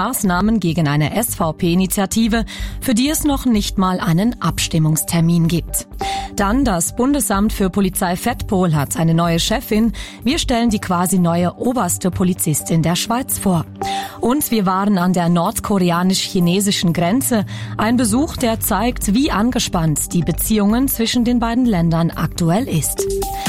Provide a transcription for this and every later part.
Maßnahmen gegen eine SVP-Initiative, für die es noch nicht mal einen Abstimmungstermin gibt. Dann das Bundesamt für Polizei Vetpol hat eine neue Chefin. Wir stellen die quasi neue oberste Polizistin der Schweiz vor. Und wir waren an der nordkoreanisch-chinesischen Grenze. Ein Besuch, der zeigt, wie angespannt die Beziehungen zwischen den beiden Ländern aktuell ist.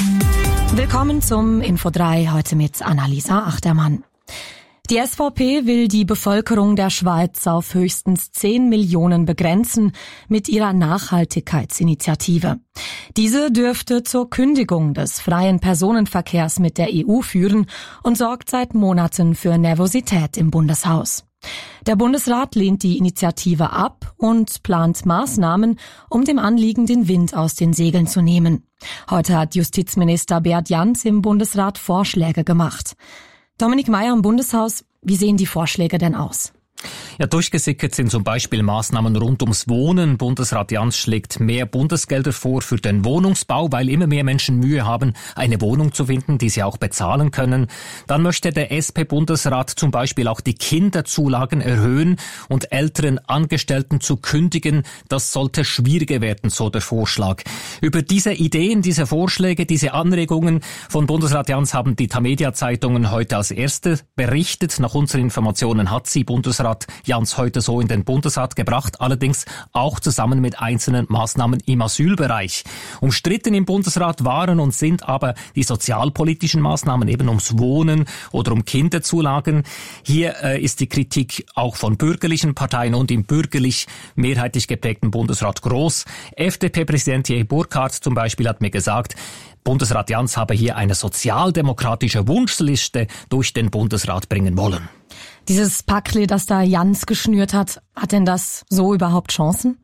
Willkommen zum Info 3, heute mit Annalisa Achtermann. Die SVP will die Bevölkerung der Schweiz auf höchstens 10 Millionen begrenzen mit ihrer Nachhaltigkeitsinitiative. Diese dürfte zur Kündigung des freien Personenverkehrs mit der EU führen und sorgt seit Monaten für Nervosität im Bundeshaus. Der Bundesrat lehnt die Initiative ab und plant Maßnahmen, um dem Anliegen den Wind aus den Segeln zu nehmen. Heute hat Justizminister Beat Jans im Bundesrat Vorschläge gemacht. Dominik Meier im Bundeshaus, wie sehen die Vorschläge denn aus? Ja, durchgesickert sind zum Beispiel Maßnahmen rund ums Wohnen. Bundesrat Jans schlägt mehr Bundesgelder vor für den Wohnungsbau, weil immer mehr Menschen Mühe haben, eine Wohnung zu finden, die sie auch bezahlen können. Dann möchte der SP-Bundesrat zum Beispiel auch die Kinderzulagen erhöhen und älteren Angestellten zu kündigen. Das sollte schwieriger werden, so der Vorschlag. Über diese Ideen, diese Vorschläge, diese Anregungen von Bundesrat Jans haben die Tamedia-Zeitungen heute als erste berichtet. Nach unseren Informationen hat sie Bundesrat Jans heute so in den Bundesrat gebracht, allerdings auch zusammen mit einzelnen Maßnahmen im Asylbereich. Umstritten im Bundesrat waren und sind aber die sozialpolitischen Maßnahmen eben ums Wohnen oder um Kinderzulagen. Hier ist die Kritik auch von bürgerlichen Parteien und im bürgerlich mehrheitlich geprägten Bundesrat groß. FDP-Präsident Thierry Burkhardt zum Beispiel hat mir gesagt, Bundesrat Jans habe hier eine sozialdemokratische Wunschliste durch den Bundesrat bringen wollen. Dieses Packli, das da Jans geschnürt hat denn das so überhaupt Chancen?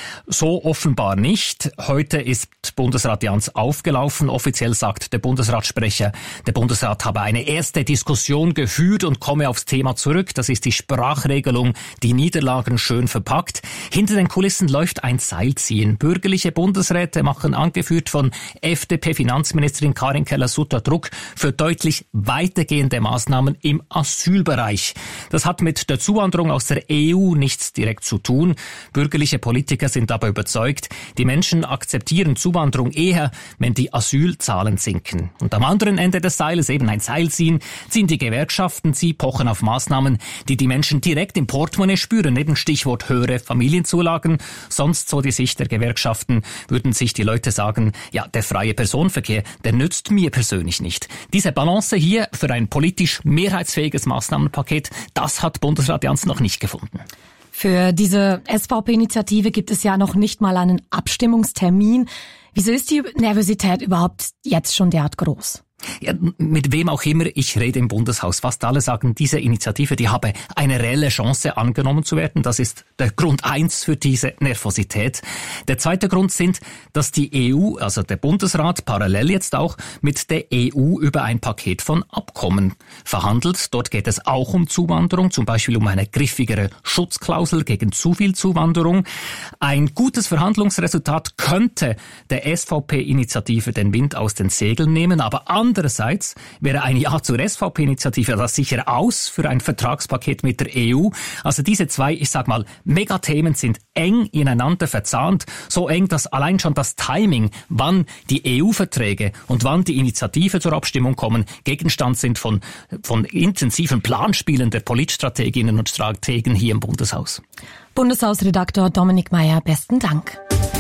So offenbar nicht. Heute ist Bundesrat Jans aufgelaufen. Offiziell sagt der Bundesratssprecher, der Bundesrat habe eine erste Diskussion geführt und komme aufs Thema zurück. Das ist die Sprachregelung, die Niederlagen schön verpackt. Hinter den Kulissen läuft ein Seilziehen. Bürgerliche Bundesräte machen, angeführt von FDP-Finanzministerin Karin Keller-Sutter, Druck für deutlich weitergehende Maßnahmen im Asylbereich. Das hat mit der Zuwanderung aus der EU nichts direkt zu tun. Bürgerliche Politiker sind aber überzeugt, die Menschen akzeptieren Zuwanderung eher, wenn die Asylzahlen sinken. Und am anderen Ende des Seiles, eben ein Seil ziehen die Gewerkschaften. Sie pochen auf Maßnahmen, die die Menschen direkt im Portemonnaie spüren. Eben Stichwort höhere Familienzulagen. Sonst, so die Sicht der Gewerkschaften, würden sich die Leute sagen, ja, der freie Personenverkehr, der nützt mir persönlich nicht. Diese Balance hier für ein politisch mehrheitsfähiges Maßnahmenpaket, das hat Bundesrat Jans noch nicht gefunden. Für diese SVP-Initiative gibt es ja noch nicht mal einen Abstimmungstermin. Wieso ist die Nervosität überhaupt jetzt schon derart groß? Ja, mit wem auch immer ich rede im Bundeshaus. Fast alle sagen, diese Initiative, die habe eine reelle Chance angenommen zu werden. Das ist der Grund 1 für diese Nervosität. Der zweite Grund sind, dass die EU, also der Bundesrat, parallel jetzt auch mit der EU über ein Paket von Abkommen verhandelt. Dort geht es auch um Zuwanderung, zum Beispiel um eine griffigere Schutzklausel gegen zu viel Zuwanderung. Ein gutes Verhandlungsresultat könnte der SVP-Initiative den Wind aus den Segeln nehmen, aber andererseits wäre ein Ja zur SVP-Initiative das sicher aus für ein Vertragspaket mit der EU. Also diese zwei, ich sag mal, Megathemen sind eng ineinander verzahnt. So eng, dass allein schon das Timing, wann die EU-Verträge und wann die Initiative zur Abstimmung kommen, Gegenstand sind von intensiven Planspielen der Politstrateginnen und Strategen hier im Bundeshaus. Bundeshausredaktor Dominik Meier, besten Dank.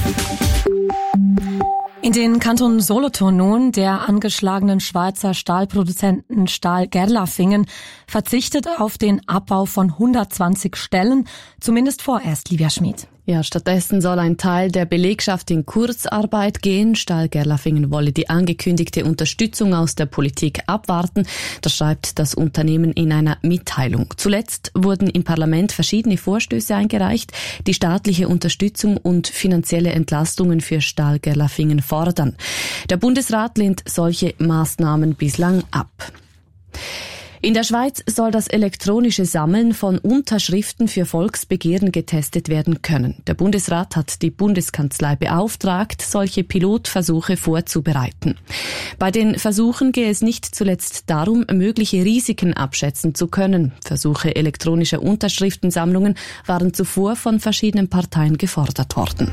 In den Kanton Solothurn nun, der angeschlagenen Schweizer Stahlproduzenten Stahl Gerlafingen verzichtet auf den Abbau von 120 Stellen, zumindest vorerst, Livia Schmid. Ja, stattdessen soll ein Teil der Belegschaft in Kurzarbeit gehen. Stahl Gerlafingen wolle die angekündigte Unterstützung aus der Politik abwarten. Das schreibt das Unternehmen in einer Mitteilung. Zuletzt wurden im Parlament verschiedene Vorstöße eingereicht, die staatliche Unterstützung und finanzielle Entlastungen für Stahl Gerlafingen fordern. Der Bundesrat lehnt solche Maßnahmen bislang ab. In der Schweiz soll das elektronische Sammeln von Unterschriften für Volksbegehren getestet werden können. Der Bundesrat hat die Bundeskanzlei beauftragt, solche Pilotversuche vorzubereiten. Bei den Versuchen gehe es nicht zuletzt darum, mögliche Risiken abschätzen zu können. Versuche elektronischer Unterschriftensammlungen waren zuvor von verschiedenen Parteien gefordert worden.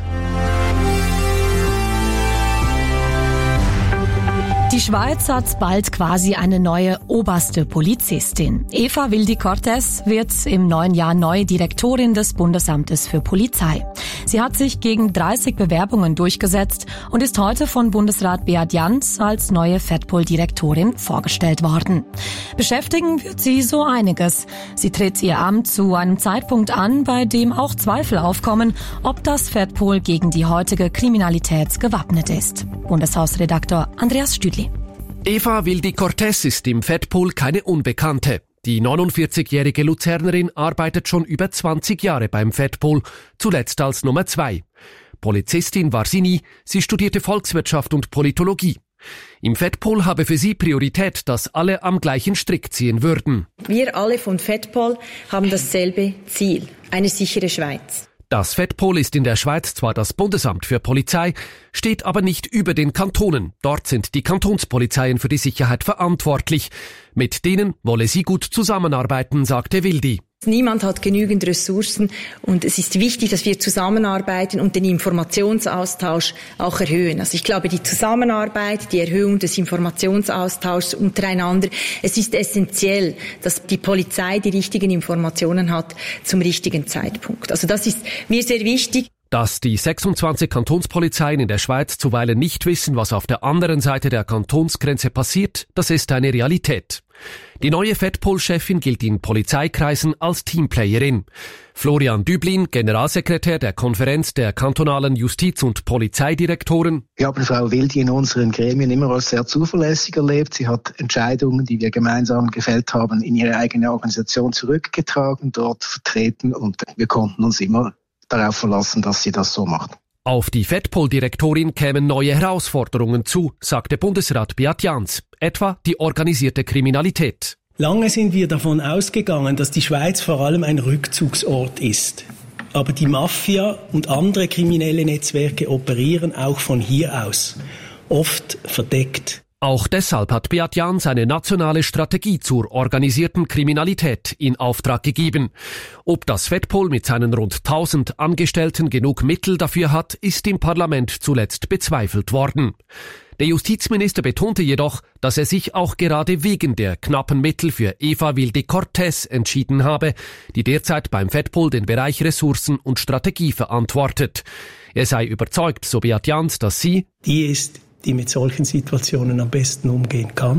Die Schweiz hat bald quasi eine neue oberste Polizistin. Eva Wildi-Cortes wird im neuen Jahr neue Direktorin des Bundesamtes für Polizei. Sie hat sich gegen 30 Bewerbungen durchgesetzt und ist heute von Bundesrat Beat Jans als neue FEDPOL-Direktorin vorgestellt worden. Beschäftigen wird sie so einiges. Sie tritt ihr Amt zu einem Zeitpunkt an, bei dem auch Zweifel aufkommen, ob das FEDPOL gegen die heutige Kriminalität gewappnet ist. Bundeshausredaktor Andreas Stüdli. Eva Wildi-Cortes ist im FEDPOL keine Unbekannte. Die 49-jährige Luzernerin arbeitet schon über 20 Jahre beim FEDPOL, zuletzt als Nummer 2. Polizistin war sie nie, sie studierte Volkswirtschaft und Politologie. Im FEDPOL habe für sie Priorität, dass alle am gleichen Strick ziehen würden. Wir alle von FEDPOL haben dasselbe Ziel, eine sichere Schweiz. Das FEDPOL ist in der Schweiz zwar das Bundesamt für Polizei, steht aber nicht über den Kantonen. Dort sind die Kantonspolizeien für die Sicherheit verantwortlich. Mit denen wolle sie gut zusammenarbeiten, sagte Wildi. Niemand hat genügend Ressourcen und es ist wichtig, dass wir zusammenarbeiten und den Informationsaustausch auch erhöhen. Also ich glaube, die Zusammenarbeit, die Erhöhung des Informationsaustauschs untereinander, es ist essentiell, dass die Polizei die richtigen Informationen hat zum richtigen Zeitpunkt. Also das ist mir sehr wichtig. Dass die 26 Kantonspolizeien in der Schweiz zuweilen nicht wissen, was auf der anderen Seite der Kantonsgrenze passiert, das ist eine Realität. Die neue FEDPOL-Chefin gilt in Polizeikreisen als Teamplayerin. Florian Düblin, Generalsekretär der Konferenz der kantonalen Justiz- und Polizeidirektoren. Wir haben Frau Wildi in unseren Gremien immer als sehr zuverlässig erlebt. Sie hat Entscheidungen, die wir gemeinsam gefällt haben, in ihre eigene Organisation zurückgetragen, dort vertreten und wir konnten uns immer darauf verlassen, dass sie das so macht. Auf die FEDPOL-Direktorin kämen neue Herausforderungen zu, sagte Bundesrat Beat Jans, etwa die organisierte Kriminalität. Lange sind wir davon ausgegangen, dass die Schweiz vor allem ein Rückzugsort ist. Aber die Mafia und andere kriminelle Netzwerke operieren auch von hier aus, oft verdeckt. Auch deshalb hat Beat Jans eine nationale Strategie zur organisierten Kriminalität in Auftrag gegeben. Ob das FEDPOL mit seinen rund 1000 Angestellten genug Mittel dafür hat, ist im Parlament zuletzt bezweifelt worden. Der Justizminister betonte jedoch, dass er sich auch gerade wegen der knappen Mittel für Eva Wildi-Cortes entschieden habe, die derzeit beim FEDPOL den Bereich Ressourcen und Strategie verantwortet. Er sei überzeugt, so Beat Jans, dass sie die mit solchen Situationen am besten umgehen kann.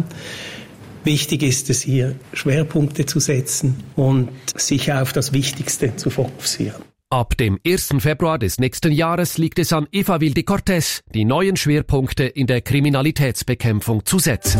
Wichtig ist es, hier Schwerpunkte zu setzen und sich auf das Wichtigste zu fokussieren. Ab dem 1. Februar des nächsten Jahres liegt es an Eva Wildi-Cortes, die neuen Schwerpunkte in der Kriminalitätsbekämpfung zu setzen.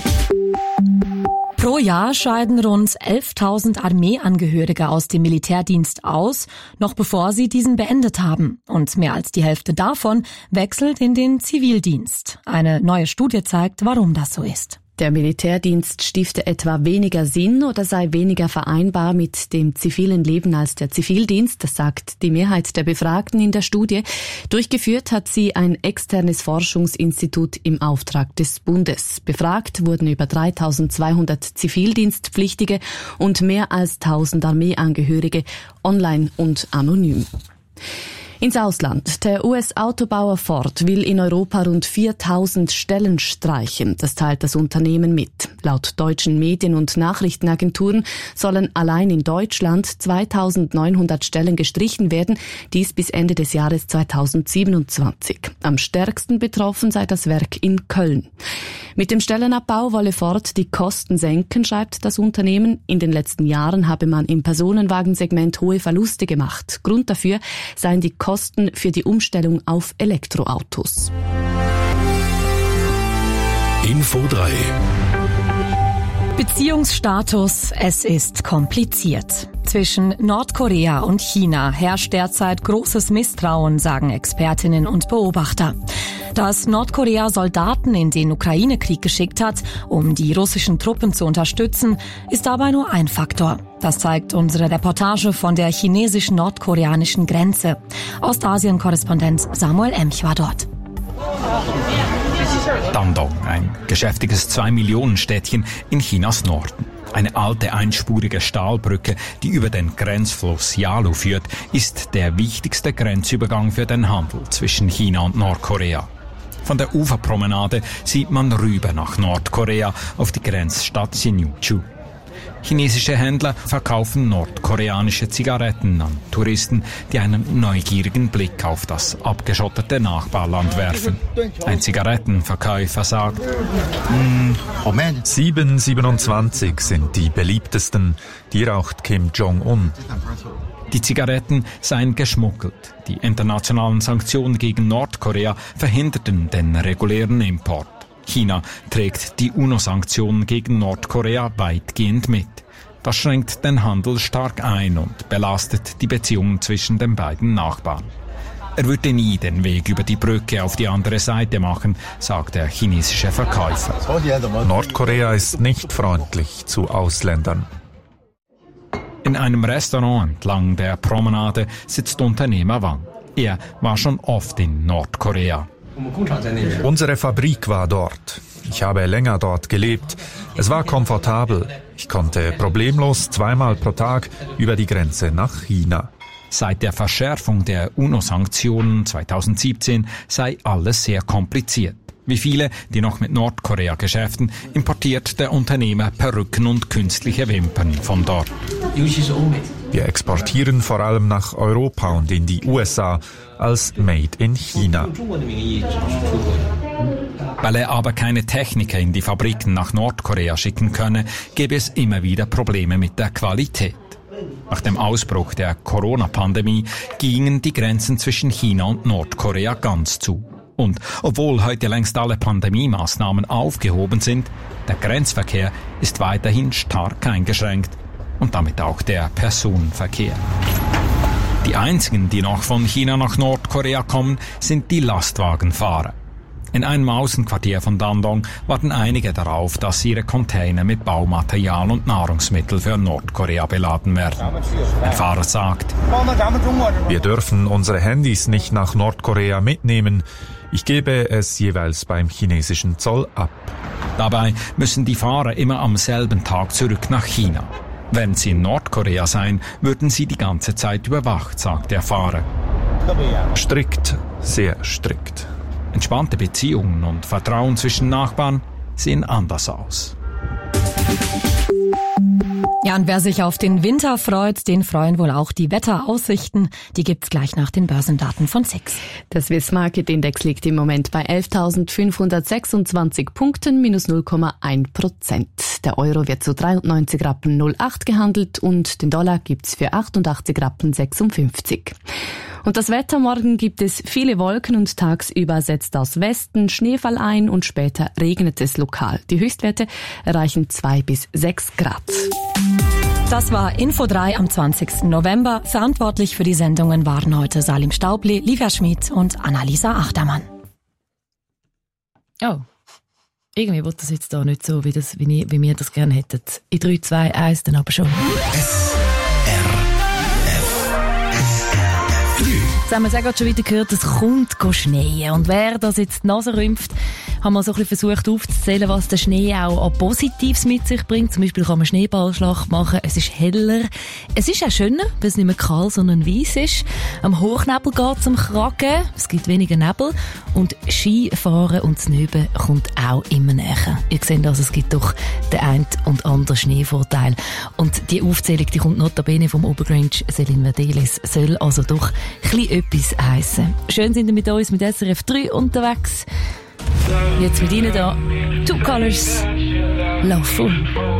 Pro Jahr scheiden rund 11.000 Armeeangehörige aus dem Militärdienst aus, noch bevor sie diesen beendet haben. Und mehr als die Hälfte davon wechselt in den Zivildienst. Eine neue Studie zeigt, warum das so ist. Der Militärdienst stifte etwa weniger Sinn oder sei weniger vereinbar mit dem zivilen Leben als der Zivildienst, das sagt die Mehrheit der Befragten in der Studie. Durchgeführt hat sie ein externes Forschungsinstitut im Auftrag des Bundes. Befragt wurden über 3.200 Zivildienstpflichtige und mehr als 1.000 Armeeangehörige, online und anonym. Ins Ausland. Der US-Autobauer Ford will in Europa rund 4.000 Stellen streichen. Das teilt das Unternehmen mit. Laut deutschen Medien- und Nachrichtenagenturen sollen allein in Deutschland 2.900 Stellen gestrichen werden, dies bis Ende des Jahres 2027. Am stärksten betroffen sei das Werk in Köln. Mit dem Stellenabbau wolle Ford die Kosten senken, schreibt das Unternehmen. In den letzten Jahren habe man im Personenwagensegment hohe Verluste gemacht. Grund dafür seien die Kosten für die Umstellung auf Elektroautos. Info 3 Beziehungsstatus, es ist kompliziert. Zwischen Nordkorea und China herrscht derzeit großes Misstrauen, sagen Expertinnen und Beobachter. Dass Nordkorea Soldaten in den Ukraine-Krieg geschickt hat, um die russischen Truppen zu unterstützen, ist dabei nur ein Faktor. Das zeigt unsere Reportage von der chinesisch-nordkoreanischen Grenze. Ostasien-Korrespondent Samuel Emch war dort. Dandong, ein geschäftiges 2-Millionen-Städtchen in Chinas Norden. Eine alte einspurige Stahlbrücke, die über den Grenzfluss Yalu führt, ist der wichtigste Grenzübergang für den Handel zwischen China und Nordkorea. Von der Uferpromenade sieht man rüber nach Nordkorea auf die Grenzstadt Sinuiju. Chinesische Händler verkaufen nordkoreanische Zigaretten an Touristen, die einen neugierigen Blick auf das abgeschottete Nachbarland werfen. Ein Zigarettenverkäufer sagt: 727 sind die beliebtesten, die raucht Kim Jong-un. Die Zigaretten seien geschmuggelt. Die internationalen Sanktionen gegen Nordkorea verhinderten den regulären Import. China trägt die UNO-Sanktionen gegen Nordkorea weitgehend mit. Das schränkt den Handel stark ein und belastet die Beziehungen zwischen den beiden Nachbarn. Er würde nie den Weg über die Brücke auf die andere Seite machen, sagt der chinesische Verkäufer. Nordkorea ist nicht freundlich zu Ausländern. In einem Restaurant entlang der Promenade sitzt Unternehmer Wang. Er war schon oft in Nordkorea. Unsere Fabrik war dort. Ich habe länger dort gelebt. Es war komfortabel. Ich konnte problemlos 2-mal pro Tag über die Grenze nach China. Seit der Verschärfung der UNO-Sanktionen 2017 sei alles sehr kompliziert. Wie viele, die noch mit Nordkorea geschäften, importiert der Unternehmer Perücken und künstliche Wimpern von dort. Wir exportieren vor allem nach Europa und in die USA als Made in China. Weil er aber keine Techniker in die Fabriken nach Nordkorea schicken könne, gäbe es immer wieder Probleme mit der Qualität. Nach dem Ausbruch der Corona-Pandemie gingen die Grenzen zwischen China und Nordkorea ganz zu. Und obwohl heute längst alle Pandemiemaßnahmen aufgehoben sind, der Grenzverkehr ist weiterhin stark eingeschränkt und damit auch der Personenverkehr. Die einzigen, die noch von China nach Nordkorea kommen, sind die Lastwagenfahrer. In einem Außenquartier von Dandong warten einige darauf, dass ihre Container mit Baumaterial und Nahrungsmittel für Nordkorea beladen werden. Ein Fahrer sagt: Wir dürfen unsere Handys nicht nach Nordkorea mitnehmen. Ich gebe es jeweils beim chinesischen Zoll ab. Dabei müssen die Fahrer immer am selben Tag zurück nach China. Während sie in Nordkorea seien, würden sie die ganze Zeit überwacht, sagt der Fahrer. Strikt, sehr strikt. Entspannte Beziehungen und Vertrauen zwischen Nachbarn sehen anders aus. Ja, und wer sich auf den Winter freut, den freuen wohl auch die Wetteraussichten. Die gibt's gleich nach den Börsendaten von SIX. Der Swiss Market Index liegt im Moment bei 11.526 Punkten, minus 0,1%. Der Euro wird zu 93,08 Rappen gehandelt und den Dollar gibt's für 88,56 Rappen. Und das Wetter: morgen gibt es viele Wolken und tagsüber setzt aus Westen Schneefall ein und später regnet es lokal. Die Höchstwerte erreichen 2 bis 6 Grad. Das war Info 3 am 20. November. Verantwortlich für die Sendungen waren heute Salim Staubli, Livia Schmid und Annalisa Achtermann. Oh, irgendwie wird das jetzt da nicht so, wie wir das gerne hätten. In 3, 2, 1 dann aber schon. Jetzt haben wir es gerade schon wieder gehört, es kommt schneien. Und wer das jetzt die Nase rümpft, haben wir so ein bisschen versucht aufzuzählen, was der Schnee auch an Positives mit sich bringt. Zum Beispiel kann man Schneeballschlacht machen, es ist heller. Es ist auch schöner, weil es nicht mehr kahl, sondern weiss ist. Am Hochnebel geht es am Kragen, es gibt weniger Nebel. Und Skifahren und Snöben kommt auch immer näher. Ihr seht also, es gibt doch den einen und anderen Schneevorteil. Und die Aufzählung, die kommt notabene vom Obergrinch Selin Verdelis, soll also doch ein etwas heissen. Schön sind ihr mit uns mit SRF 3 unterwegs. Jetzt mit Ihnen da Two Colors, Loveful.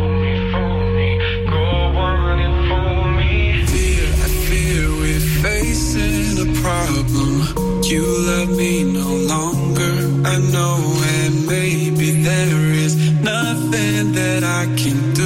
You love me no longer, I know, and maybe there is nothing that I can do.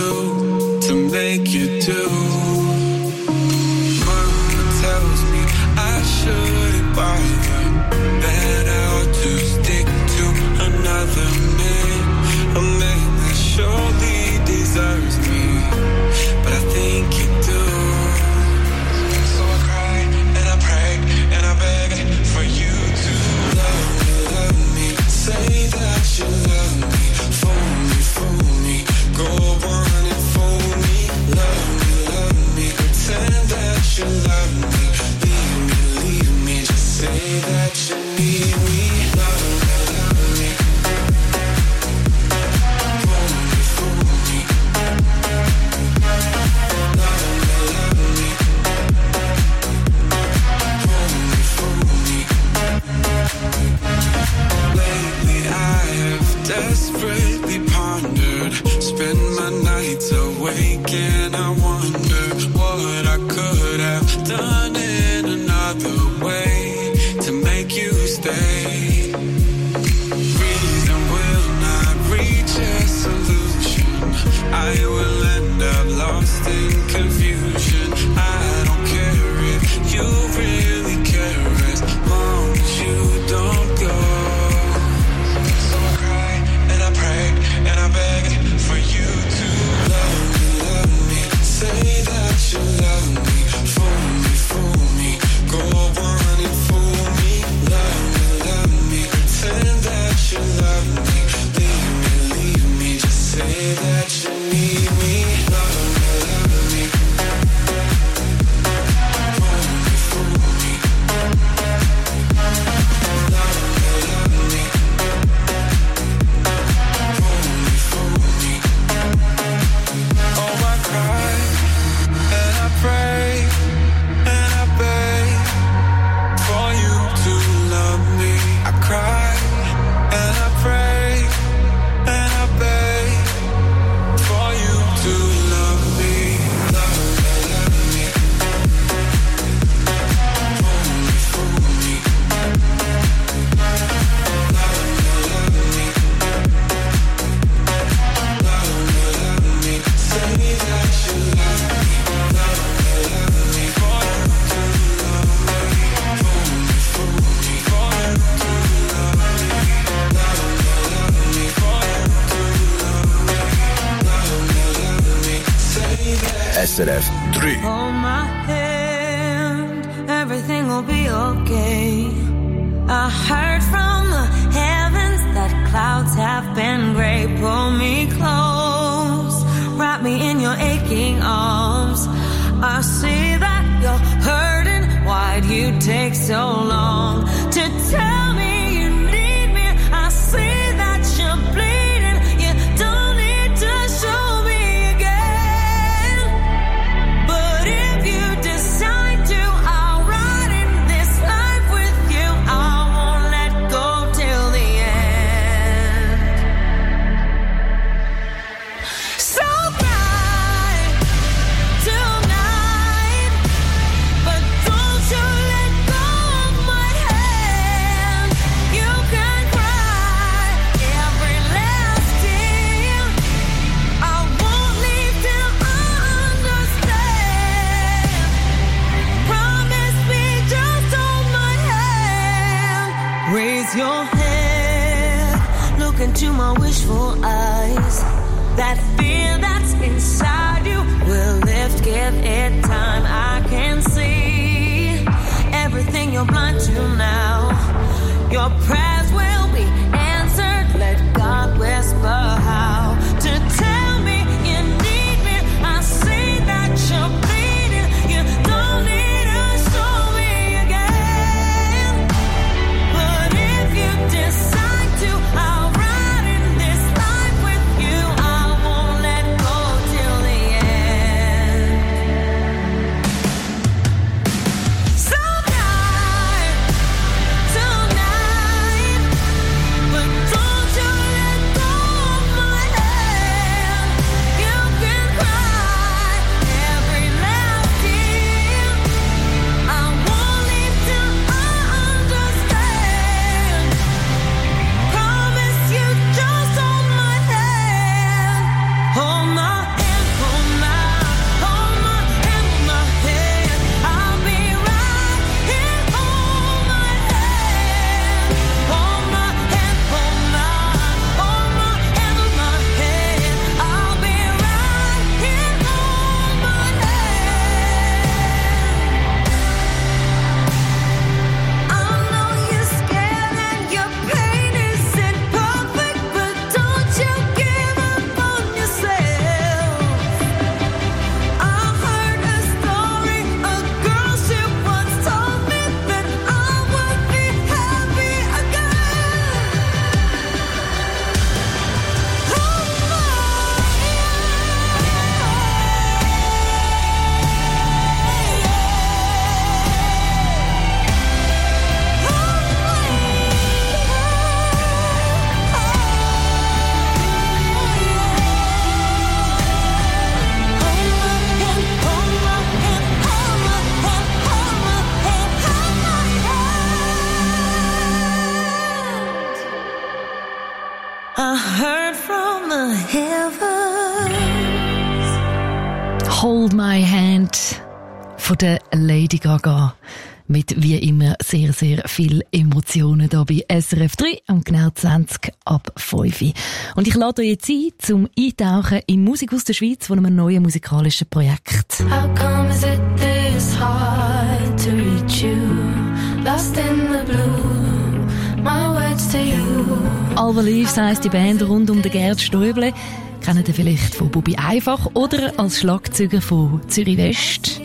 could have done it another way to make you stay. Reason will not reach a solution. I will end up lost in confusion. I don't care if you really care as long as you don't go. So I cry and I pray and I beg for you to love me, say that you love me, fool me, go on and fool me, love me, pretend that you love me, leave me, just say that you need me, love me, fool me, oh I cry and I pray and I beg for you to love me. I cry and I pray and I beg for you to love me. Love me, fool me, love me, say that you love me. SRF 3. Hold my hand, everything will be okay. I heard from the heavens that clouds have been gray. Pull me close, wrap me in your aching arms. I see that you're hurting. Why'd you take so long to tell me you need me? I see that you're bleeding. You don't need to show me again. But if you decide to, I'll ride in this life with you. I won't let go till the end. So cry tonight, but don't you let go of my hand. You can cry every last tear. I won't leave till I understand. Promise me, just hold my hand. Raise your head, look into my wishful eyes. That fear that's inside you will lift, give it time. I can see everything you're blind to now. Your prayers will be answered. Let God whisper how to tell me you need me. I see that you're bleeding. You don't need to show me again. But if you decide to, I'll ride in this life with you. I won't let go till the end. So tonight, Hold My Hand von der Lady Gaga. Mit wie immer sehr, sehr viel Emotionen hier bei SRF 3 am genau 20 ab 5. Und ich lade euch jetzt ein, zum Eintauchen in Musik aus der Schweiz von einem neuen musikalischen Projekt. How come is it this hard to reach you? Lost in the blue, my words to you. Alva Leaves heisst die Band rund um den Gerd Stäuble. Kennt ihr vielleicht von Bubi Einfach oder als Schlagzeuger von Zürich West.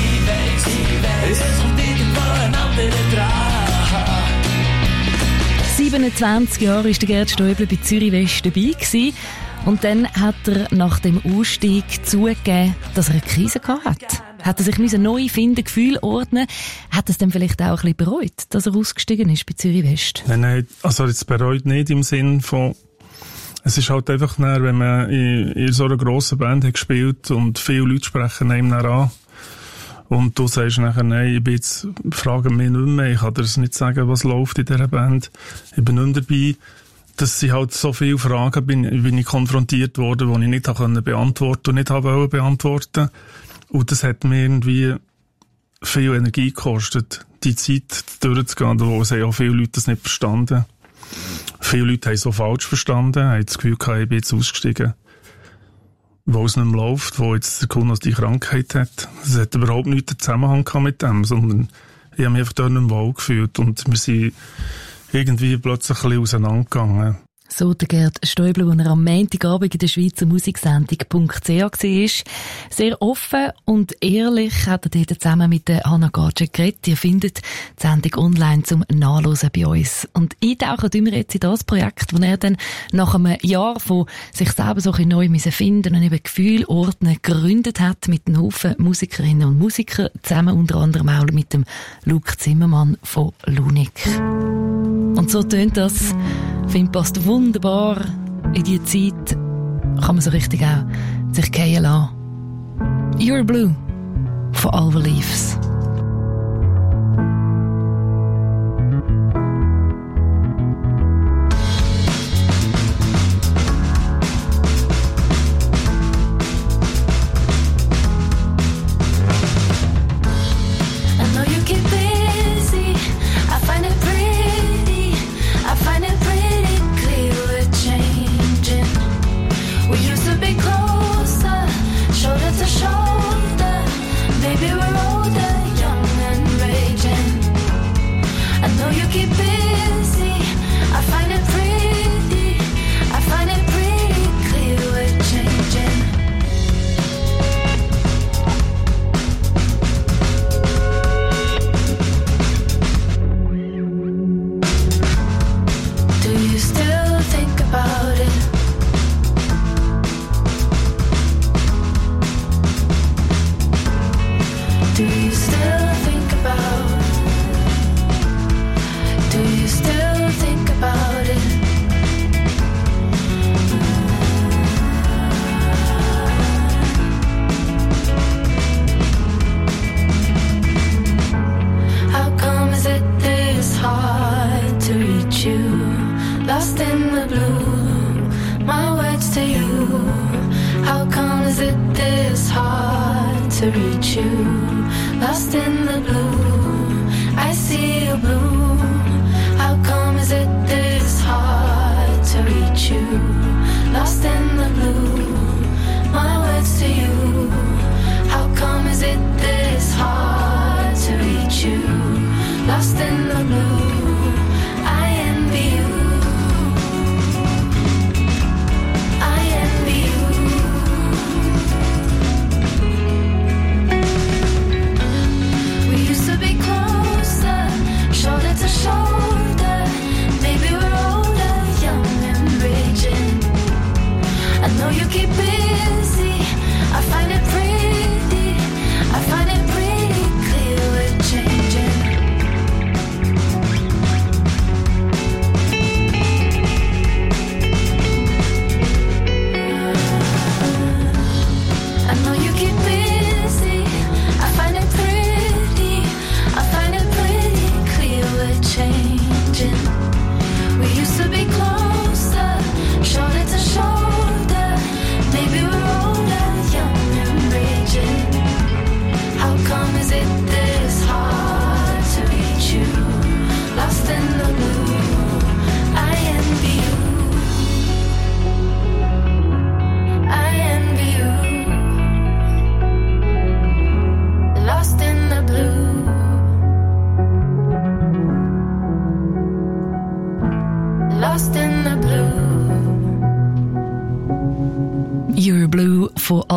27 Jahre war der Gerd Stäuble bei Zürich West dabei gewesen. Und dann hat er nach dem Ausstieg zugegeben, dass er eine Krise hatte. Hat er sich neu finden, Gefühl ordnen. Hat er es dann vielleicht auch ein bisschen bereut, dass er ausgestiegen ist bei Zürich West? Nein, also jetzt bereut nicht im Sinn von, es ist halt einfach näher, wenn man in so einer grossen Band hat gespielt und viele Leute sprechen einem an. Und du sagst nachher, nein, ich bin jetzt, frage mich nicht mehr, ich kann dir nicht sagen, was läuft in dieser Band. Ich bin nicht mehr dabei. Das sind halt so viele Fragen, bin ich konfrontiert worden, die ich nicht beantworten und nicht wollte beantworten. Und das hat mir irgendwie viel Energie gekostet, die Zeit durchzugehen, wo es auch viele Leute das nicht verstanden. Viele Leute haben es so falsch verstanden, haben das Gefühl gehabt, ich bin jetzt ausgestiegen, wo es nicht mehr läuft, wo jetzt der Kunde die Krankheit hat. Es hat überhaupt nichts einen Zusammenhang gehabt mit dem, sondern ich habe mich einfach dort nicht mehr wohl gefühlt und wir sind irgendwie plötzlich ein bisschen auseinandergegangen. So der Gerd Stäuble, als er am Montagabend in der Schweizer Musiksendung.ch war. Sehr offen und ehrlich hat er dort zusammen mit der Hannah Gadget geredet. Ihr findet die Sendung online zum Nachhören bei uns. Und eintauchen tun wir jetzt in das Projekt, wo er dann nach einem Jahr von sich selber so ein neu finden und eben Gefühl ordnen gegründet hat mit einem Haufen Musikerinnen und Musikern, zusammen unter anderem auch mit dem Luke Zimmermann von Lunik. Und so tönt das. Ich finde, passt wunderbar in die Zeit. Kann man so richtig auch sich gehen lassen. You're Blue von Alva Leaves.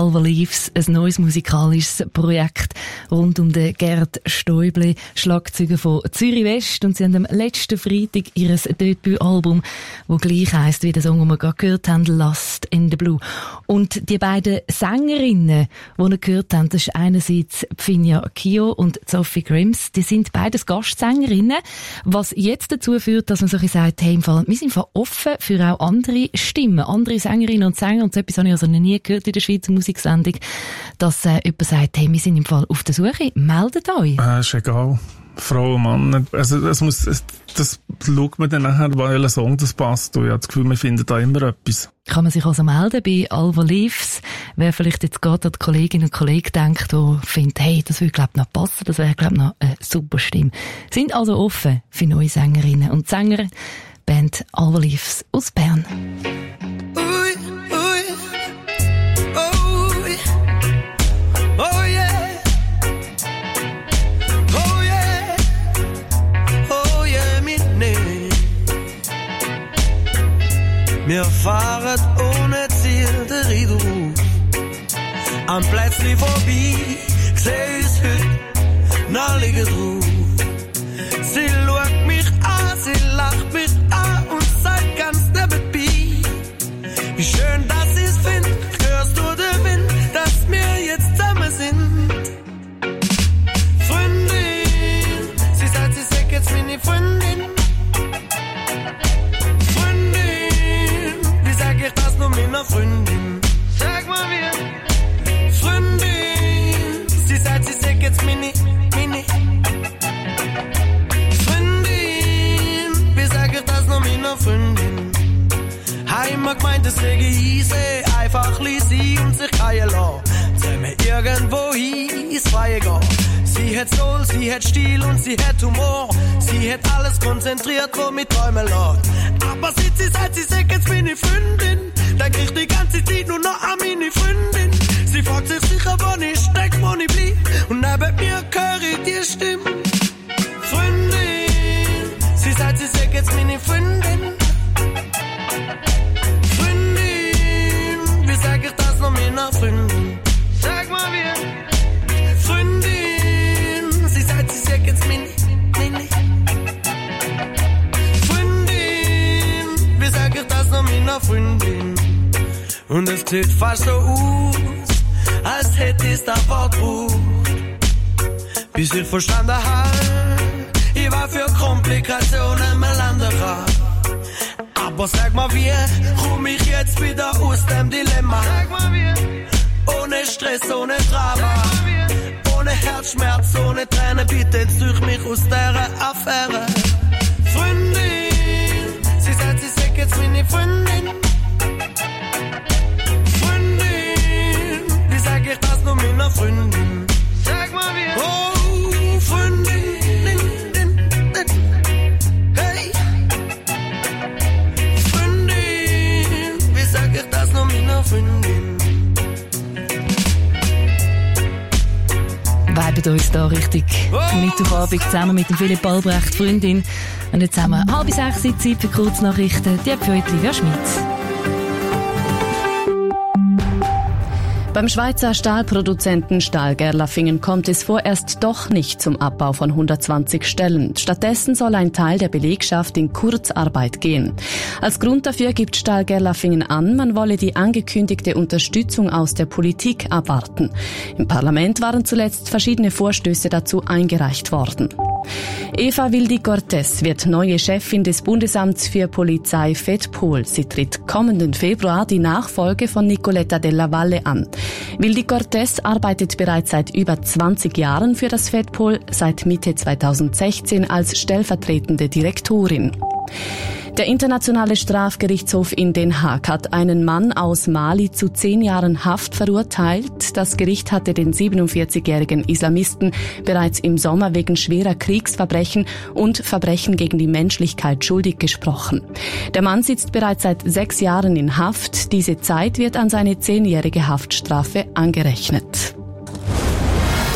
Alva Leaves, ein neues musikalisches Projekt rund um den Gerd Stäuble, Schlagzeuger von Zürich West. Und sie haben am letzten Freitag ihr Debütalbum, das gleich heisst wie der Song, den wir gerade gehört haben, Lost in the Blue. Und die beiden Sängerinnen, die wir gehört haben, das ist einerseits Pfinia Kio und Sophie Grims, die sind beides Gastsängerinnen, was jetzt dazu führt, dass man so sagt, hey, im Fall, wir sind offen für auch andere Stimmen, andere Sängerinnen und Sänger, und so etwas habe ich also noch nie gehört in der Schweizer Musiksendung, dass jemand sagt, hey, wir sind im Fall auf der Suche, meldet euch. Ist egal. Frau, Mann, also das schaut man dann nachher, welcher Song das passt. Und ich habe das Gefühl, wir finden da immer etwas. Kann man sich also melden bei Alva Leaves, wer vielleicht jetzt gerade an die Kolleginnen und Kollegen denkt, die findet, hey, das würde, glaube ich, noch passen, das wäre, glaube ich, noch eine super Stimme. Sind also offen für neue Sängerinnen und Sänger. Band Alva Leaves aus Bern. Wir fahren ohne Ziel der Riedruf. Am Plätzli vorbei, seh uns heute noch liegen drauf. Sie schaut mich an, sie lacht mich an und sagt ganz nebenbei. Wie schön, dass ich's find, hörst du den Wind, dass wir jetzt zusammen sind. Freundin, sie sagt, sie sagt jetzt meine Freundin. Das nur meiner Freundin. Sag mal wir. Freundin. Sie sagt jetzt Mini. Freundin. Wie sag ich das nur meiner Freundin? Heimat meint es rege easy. Einfach easy und sich heilen lassen. Sollen wir irgendwo hin, ins Freie gehen. Sie hat Soul, sie hat Stil und sie hat Humor. Sie hat alles konzentriert, wo mit Träumen lässt. Aber sie sagt jetzt meine Freundin. Denk ich die ganze Zeit nur noch an meine Freundin. Sie fragt sich sicher, wo ich steck, wo ich bleib. Und neben mir höre ich die Stimme. Freundin, sie sagt jetzt meine Freundin. Freundin, wie sag ich das noch meiner Freundin? Sag mal wir. Freundin, sie sagt jetzt meine. Freundin, wie sag ich das noch meiner Freundin? Und es sieht fast so aus, als hätte ich's da Wort gebraucht. Bis ich verstanden hab, ich war für Komplikationen Melanderer. Aber sag mal wie, komm ich jetzt wieder aus dem Dilemma? Sag mal wie, ohne Stress, ohne Drama, ohne Herzschmerz, ohne Tränen, bitte züch mich aus dieser Affäre. Freundin, sie sagt jetzt meine Freundin. Sag ich das nur meiner Freundin? Sag mal wie. Oh, Freundin. Hey. Freundin. Wie sag ich das nur meiner Freundin? Weiben uns da richtig Mittwochabend zusammen mit dem Philipp Albrecht, Freundin. Und jetzt haben wir 5:30 Zeit für Kurznachrichten. Die hat für heute Livia Schmidt. Beim Schweizer Stahlproduzenten Stahl Gerlafingen kommt es vorerst doch nicht zum Abbau von 120 Stellen. Stattdessen soll ein Teil der Belegschaft in Kurzarbeit gehen. Als Grund dafür gibt Stahl Gerlafingen an, man wolle die angekündigte Unterstützung aus der Politik abwarten. Im Parlament waren zuletzt verschiedene Vorstöße dazu eingereicht worden. Eva Wildi-Cortez wird neue Chefin des Bundesamts für Polizei FEDPOL. Sie tritt kommenden Februar die Nachfolge von Nicoletta Della Valle an. Wildi-Cortez arbeitet bereits seit über 20 Jahren für das FEDPOL, seit Mitte 2016 als stellvertretende Direktorin. Der Internationale Strafgerichtshof in Den Haag hat einen Mann aus Mali zu 10 Jahren Haft verurteilt. Das Gericht hatte den 47-jährigen Islamisten bereits im Sommer wegen schwerer Kriegsverbrechen und Verbrechen gegen die Menschlichkeit schuldig gesprochen. Der Mann sitzt bereits seit 6 Jahren in Haft. Diese Zeit wird an seine 10-jährige Haftstrafe angerechnet.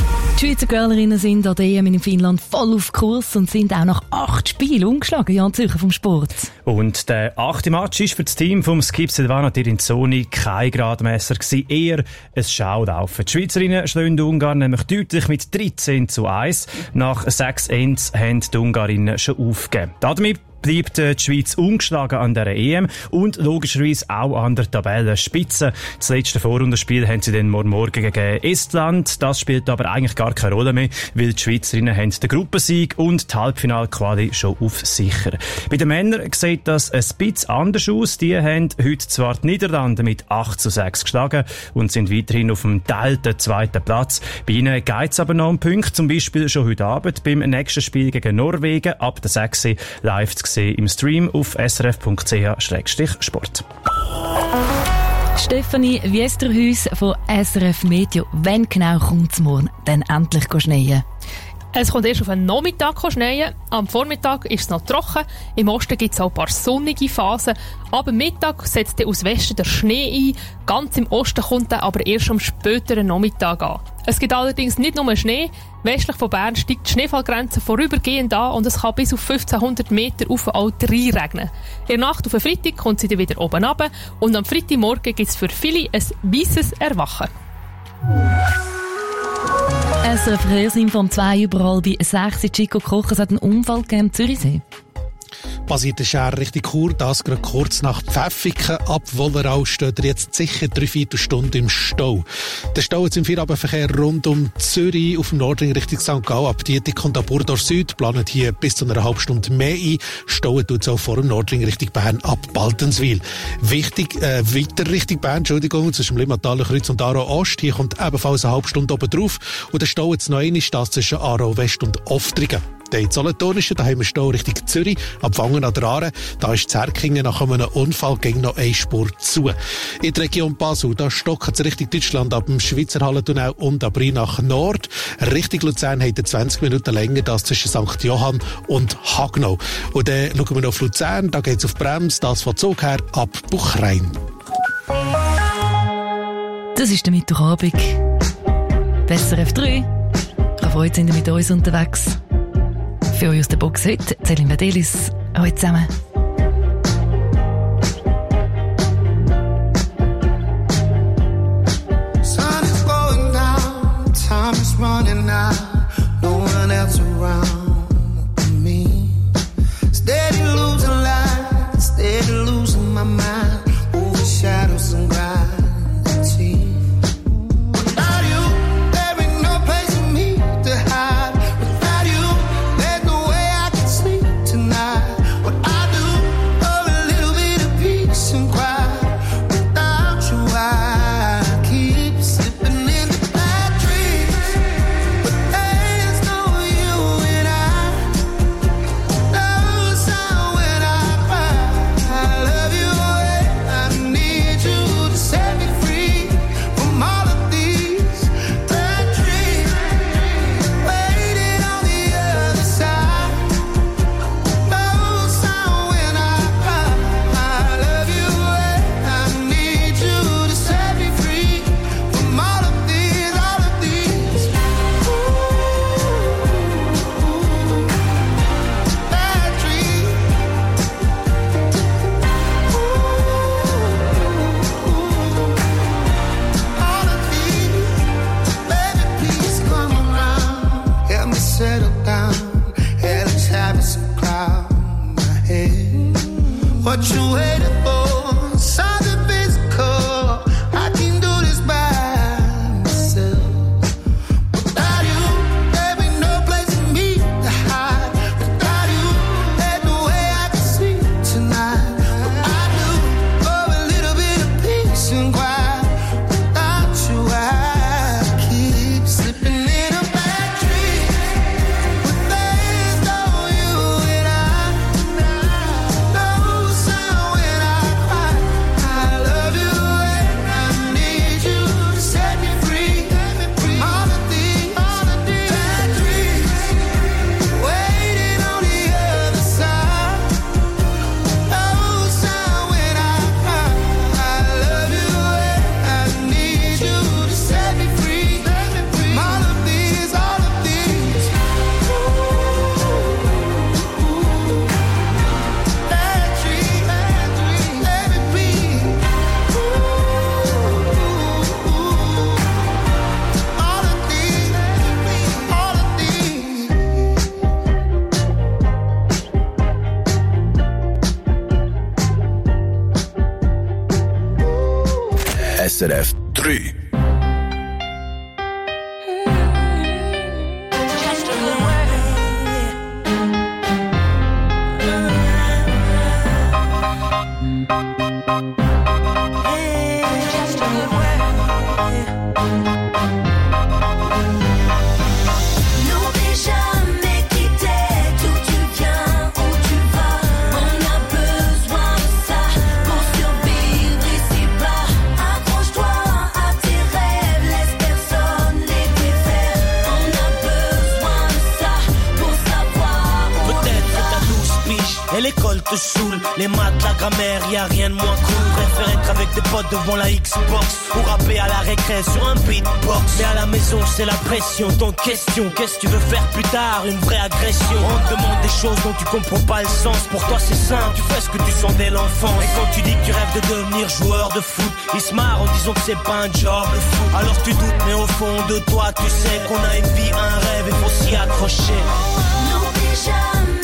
Die Schweizer Girlerinnen sind an der EM in Finnland voll auf Kurs und sind auch nach 8 Spielen ungeschlagen. Jan Zürcher vom Sport. Und der 8. Match war für das Team vom Skip Silvana Tirinzoni kein Gradmesser gewesen, eher ein Schaulaufen. Die Schweizerinnen schlagen die Ungarn nämlich deutlich mit 13:1. Nach 6 Ends haben die Ungarinnen schon aufgegeben. Damit bleibt die Schweiz ungeschlagen an der EM und logischerweise auch an der Tabellenspitze. Das letzte Vorrundenspiel haben sie dann morgen gegen Estland. Das spielt aber eigentlich gar keine Rolle mehr, weil die Schweizerinnen haben den Gruppensieg und die Halbfinalquali schon auf sicher. Bei den Männern sieht das ein bisschen anders aus. Die haben heute zwar die Niederlande mit 8:6 geschlagen und sind weiterhin auf dem teilten 2. Platz. Bei ihnen geht es aber noch um Punkte, zum Beispiel schon heute Abend beim nächsten Spiel gegen Norwegen ab der 6 live zu im Stream auf srf.ch/sport. Stefanie Wiesterhuis von SRF Meteo. Wann genau kommt es morgen denn endlich schneien? Es kommt erst auf den Nachmittag schneien. Am Vormittag ist es noch trocken. Im Osten gibt es auch ein paar sonnige Phasen. Ab Mittag setzt aus Westen der Schnee ein. Ganz im Osten kommt er aber erst am späteren Nachmittag an. Es gibt allerdings nicht nur Schnee. Westlich von Bern steigt die Schneefallgrenze vorübergehend an und es kann bis auf 1500 Meter auf auch reinregnen. In der Nacht auf den Freitag kommt sie dann wieder oben runter und am Freitagmorgen gibt es für viele ein weisses Erwachen. SRF Verkehrsinfo um 2 überall bei 6 Chico Koch. Es hat einen Unfall gegeben im Zürichsee. Passiert der Schär richtig Chur, das gerade kurz nach Pfäffiken. Ab Wollerau steht er jetzt sicher 3/4 Stunde im Stau. Der Stau jetzt im Feierabendverkehr rund um Zürich auf dem Nordring Richtung St. Gallen. Ab Dietik und ab Burdorf Süd planen hier bis zu einer halben Stunde mehr ein. Stauen tut es auch vor dem Nordring Richtung Bern ab Baltenswil. Wichtig, weiter Richtung Bern, zwischen dem Limmataler Kreuz und Aarau Ost. Hier kommt ebenfalls eine halbe Stunde oben drauf. Und der Stau jetzt noch einmal, das zwischen Aarau West und Oftrigen. In Solothurnischen, da haben wir Stau Richtung Zürich, ab Wangen an der Aare. Da ist Zerkingen nach einem Unfall gegen noch eine Spur zu. In der Region Basel, da stockt es Richtung Deutschland ab dem Schweizer Hallentunnel und ab Rhein nach Nord. Richtung Luzern hat er 20 Minuten länger, das zwischen St. Johann und Hagnau. Und dann schauen wir noch auf Luzern, da geht es auf Brems, das von Zug her ab Buchrein. Das ist der Mittwochabend. Besser F3. Heute sind wir mit uns unterwegs. Für euch aus der Box heute, Celine Vadelis. Heute zusammen. Sun is going down, time is running out, no one else around me. Steady losing light, steady losing my mind, over shadows and gravity. Without you, there ain't no place for me to hide. Without you, there's no way I can sleep tonight. What I do, oh, a little bit of peace and quiet. Without you, I keep slipping into bad dreams. But there's no you and I. No sound when I cry. I love you and I need you to set me free from all of these bad dreams. Waiting on the other side. No sound when I cry. I love you and I need you to set me free from all of these bad dreams. All of these, baby, please come around. Help me settle down. Hey, let's have some cloud in my head. What you waiting for? Something physical. I can do this by myself. Without you, there ain't no place for me to hide. Without you, there's no way I can sleep tonight. What I do, oh, a little bit of peace and quiet. Without you, I keep slipping in a bad dream. But there's no you and I. No sound when I SRF 3. Et l'école te saoule, les maths, la grammaire, y'a rien de moins cool. Préfère être avec des potes devant la Xbox ou rapper à la récré sur un beatbox. Mais à la maison c'est la pression, donc question, qu'est-ce que tu veux faire plus tard? Une vraie agression. On te demande des choses dont tu comprends pas le sens. Pour toi c'est simple, tu fais ce que tu sens dès l'enfance. Et quand tu dis que tu rêves de devenir joueur de foot, ils se marrent en disant que c'est pas un job le foot. Alors tu doutes mais au fond de toi tu sais qu'on a une vie, un rêve et faut s'y accrocher. N'oublie jamais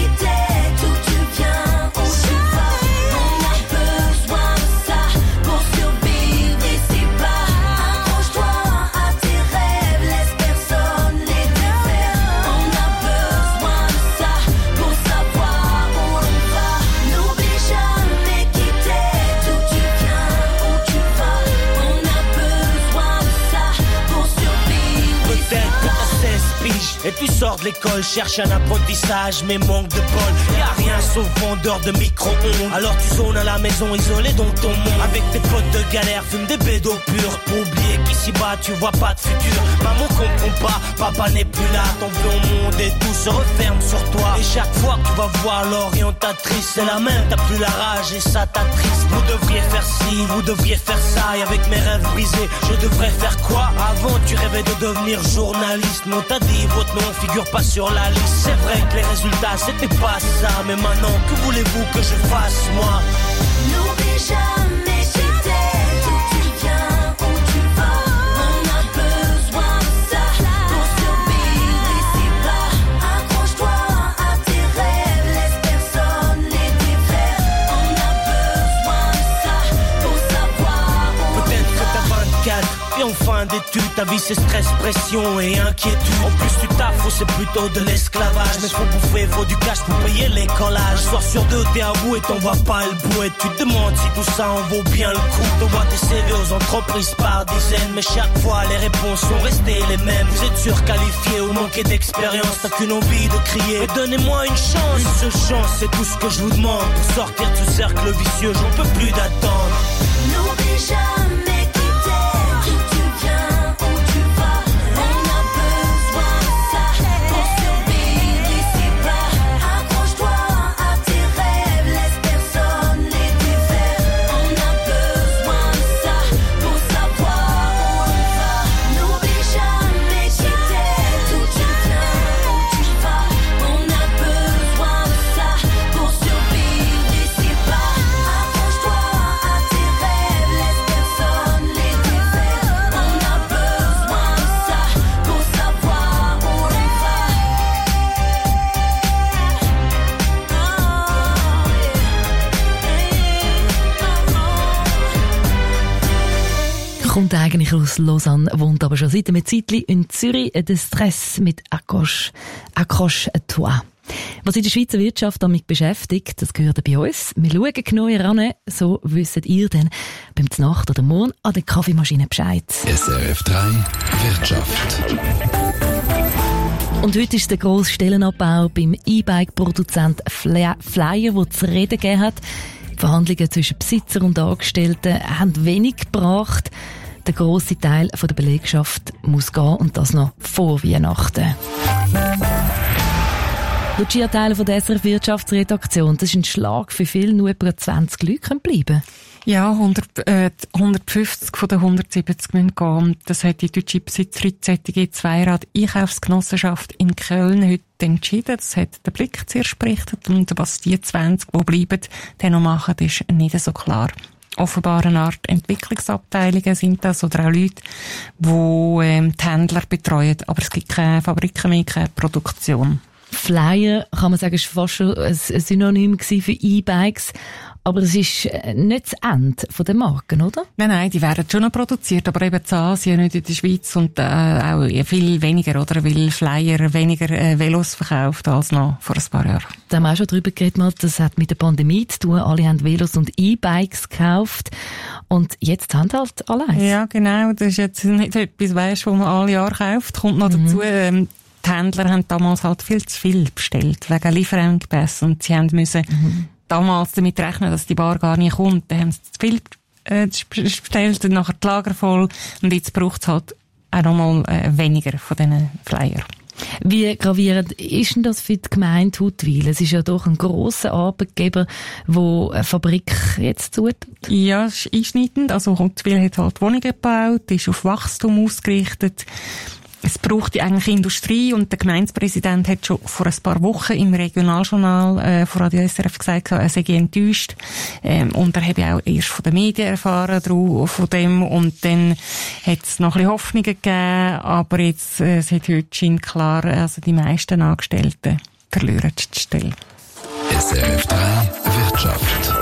et tu sors de l'école, cherche un apprentissage, mais manque de bol. Y'a rien sauf vendeur de micro-ondes. Alors tu zones à la maison, isolé dans ton monde. Avec tes potes de galère, fume des bédos purs. Pour oublier qu'ici-bas tu vois pas de futur. Maman comprend pas, papa n'est plus là. Ton vie au monde et tout se referme sur toi. Et chaque fois que tu vas voir l'orientatrice, c'est la même, t'as plus la rage et ça t'attriste. Vous devriez faire ci, vous devriez faire ça. Et avec mes rêves brisés, je devrais faire quoi? Avant tu rêvais de devenir journaliste, mais on t'a dit votre nom figure pas sur la liste. C'est vrai que les résultats c'était pas ça, mais maintenant que voulez-vous que je fasse moi? N'oublie jamais qui t'es, d'où tu viens, où tu vas. On a besoin de ça pour survivre ici-bas. Accroche-toi à tes rêves, laisse personne les défaire. On a besoin de ça pour savoir où peut-être que t'as 24 et en fin d'études, ta vie c'est stress, pression et inquiétude. En plus tu taffes, c'est plutôt de l'esclavage. Mais faut bouffer, faut du cash pour payer les collages. Un soir sur deux t'es à bout et t'en vois pas le bout. Et tu te demandes si tout ça en vaut bien le coup. T'envoies tes CV aux entreprises par dizaines, mais chaque fois les réponses sont restées les mêmes. Vous êtes surqualifié ou manquez d'expérience, t'as qu'une envie de crier. Mais donnez-moi une chance, une seule chance, c'est tout ce que je vous demande. Pour sortir de ce cercle vicieux, j'en peux plus d'attendre. n'oublie jamais qui t'es, d'où tu viens, où tu vas. On a besoin de ça pour survivre ici-bas. Accroche-toi à tes rêves, laisse personne les défaire. On a besoin de ça pour savoir où on va. N'oublie jamais qui t'es, d'où tu viens, où tu vas. On a besoin de ça pour survivre ici-bas. Accroche-toi à tes rêves, laisse personne les défaire. On a besoin de ça pour savoir où on va. Kommt eigentlich aus Lausanne, wohnt aber schon seit einem Zeitchen in Zürich. Der Stress mit Accroche toi. Was in der Schweizer Wirtschaft damit beschäftigt, das gehört bei uns. Wir schauen genauer ran, so wisst ihr dann beim Znacht oder morgen an der Kaffeemaschine Bescheid. SRF 3 Wirtschaft. Und heute ist der grosse Stellenabbau beim E-Bike-Produzent Flyer, der zu reden gegeben hat. Die Verhandlungen zwischen Besitzer und Angestellten haben wenig gebracht. Der grosse Teil von der Belegschaft muss gehen und das noch vor Weihnachten. Lucia Teil von der SRF Wirtschaftsredaktion. Das ist ein Schlag für viele, nur etwa 20 Leute können bleiben. Ja, 150 von den 170 müssen gehen. Das hat die deutsche besitzerseitige Zweirad-Einkaufsgenossenschaft in Köln heute entschieden. Das hat der Blick zuerst berichtet. Und was die 20, die bleiben, dann noch machen, ist nicht so klar. Offenbar eine Art Entwicklungsabteilungen sind das oder auch Leute, die die Händler betreuen. Aber es gibt keine Fabriken mehr, keine Produktion. Flyer, kann man sagen, ist fast schon ein Synonym für E-Bikes. Aber es ist nicht das Ende der Marken, oder? Nein, die werden schon noch produziert, aber eben in Asien, nicht in der Schweiz und auch viel weniger, oder? Weil Flyer weniger Velos verkauft als noch vor ein paar Jahren. Da haben wir auch schon drüber geredet, das hat mit der Pandemie zu tun. Alle haben Velos und E-Bikes gekauft und jetzt haben halt alle eins. Ja, genau. Das ist jetzt nicht etwas, weisst, wo man alle Jahre kauft. Kommt noch dazu, die Händler haben damals halt viel zu viel bestellt, wegen Lieferengpässen. Und sie müssen damals damit rechnen, dass die Bar gar nicht kommt. Dann haben sie zu viel bestellt und nachher die Lager voll. Und jetzt braucht es halt auch nochmal weniger von diesen Flyer. Wie gravierend ist denn das für die Gemeinde Huttwil? Es ist ja doch ein grosser Arbeitgeber, wo eine Fabrik jetzt tut. Ja, es ist einschneidend. Also Huttwil hat halt Wohnungen gebaut, ist auf Wachstum ausgerichtet. Es braucht eigentlich Industrie und der Gemeindepräsident hat schon vor ein paar Wochen im Regionaljournal von Radio SRF gesagt, er sei enttäuscht. Und er habe auch erst von den Medien erfahren von dem und dann hat es noch ein bisschen Hoffnungen gegeben, aber jetzt seit heute scheint klar, also die meisten Angestellten verlieren die Stelle. SRF 3 Wirtschaft.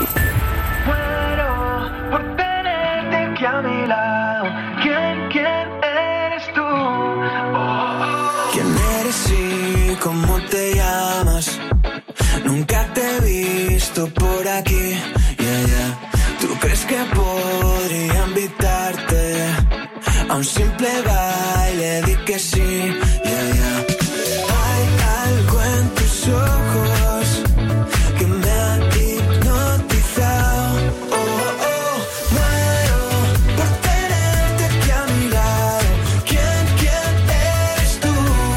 ¿Cómo te llamas? Nunca te he visto por aquí, yeah, yeah. ¿Tú crees que podría invitarte a un simple baile? Di que sí, yeah, yeah. Hay algo en tus ojos que me ha hipnotizado. Oh, oh, muero por tenerte aquí a mi lado. ¿Quién eres tú?